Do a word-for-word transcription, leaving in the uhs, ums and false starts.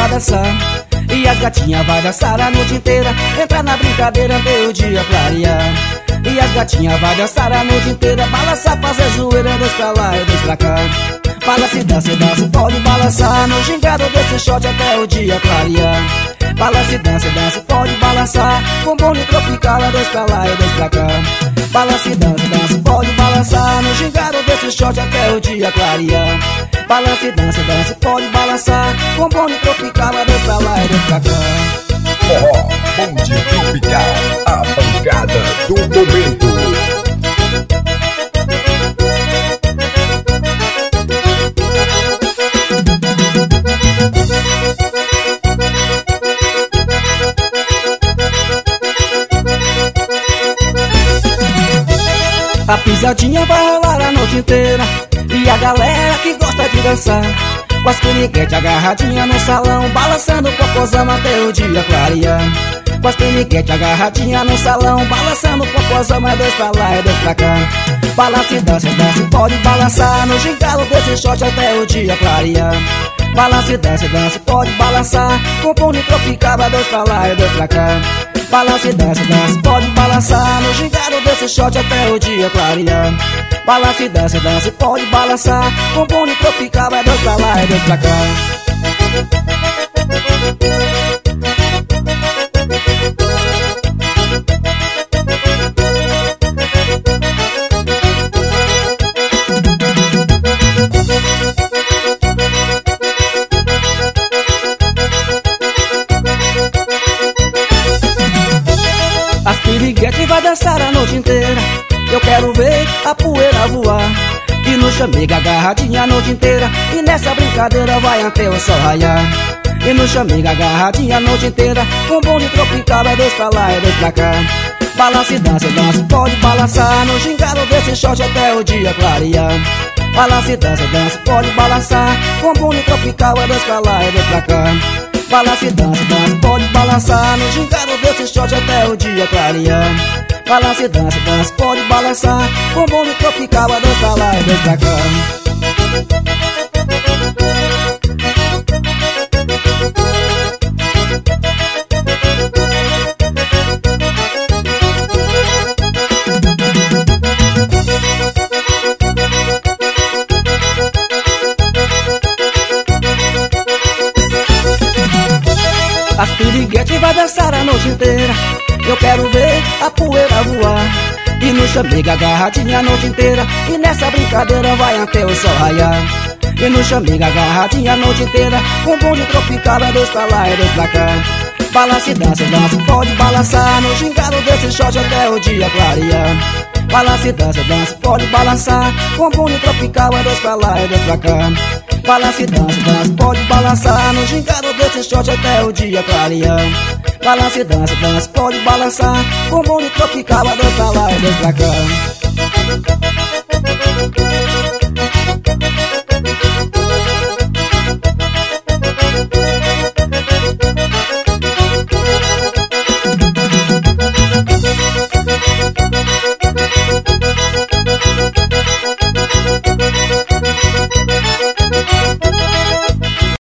vai dançar e as gatinhas vai dançar a noite inteira. Entra na brincadeira até o dia clarear. E as gatinhas vai dançar a noite inteira. Balançar, fazer zoeira, dois pra lá e dois pra cá. Balança, dança, dança, pode balançar no gingado desse shot até o dia clarear. Balança, dança, dança, pode balançar com bonde tropical, dois pra lá e dois pra cá. Balança, dança, dança, pode balançar no gingado desse shot até o dia clarear. Balança, dança, dança, pode balançar com bonde tropical, dois pra lá e dois pra cá. Forró, bonde tropical, a pancada do momento. A pisadinha vai rolar a noite inteira e a galera que gosta de dançar, com as piniquetes agarradinha no salão, balançando o popozão até o dia clarear. Com as piniquetes agarradinha no salão, balançando o popozão, é dois pra lá e dois pra cá. Balança e dança, dança, pode balançar no gingalo desse shot até o dia clarear. Balança e dança, dança, pode balançar com bonde tropical, é dois pra lá e dois pra cá. Balança e dança, dança, pode balançar no gingado desse shot até o dia clarear. Balança e dança, dança, pode balançar com bonde tropical, é dois pra lá e dois pra cá. As piriguetes vai dançar a noite inteira, eu quero ver a poeira voar. E no chamega agarradinha a noite inteira, e nessa brincadeira vai até o sol raiar. E no chamega agarradinha a noite inteira, com bonde tropical, é dois pra lá e dois pra cá. Balança e dança, dança, pode balançar no gingado desse shot até o dia clarear. Balança e dança, dança, pode balançar com bonde tropical, é dois pra lá e dois pra cá. Balança e dança, dança, pode balançar no gingado desse shot até o dia clarear. Balança e dança, dança, pode balançar com bonde tropical, é dois pra lá e dois pra cá. As piriguetes vai dançar a noite inteira, eu quero ver a poeira voar. E no chamega agarradinha a noite inteira, e nessa brincadeira vai até o sol raiar. E no chamega agarradinha a noite inteira, com bonde tropical, é dois pra lá e dois pra cá. Balança e dança, dança, pode balançar no gingado desse shot até o dia clarear. Balança e dança, dança, pode balançar com bonde tropical, é dois pra lá e dois pra cá. Balança e dança, dança, pode balançar no gingado desse shot até o dia clarear. Balança e dança, dança, pode balançar com bonde tropical, é dois pra lá e dois pra cá.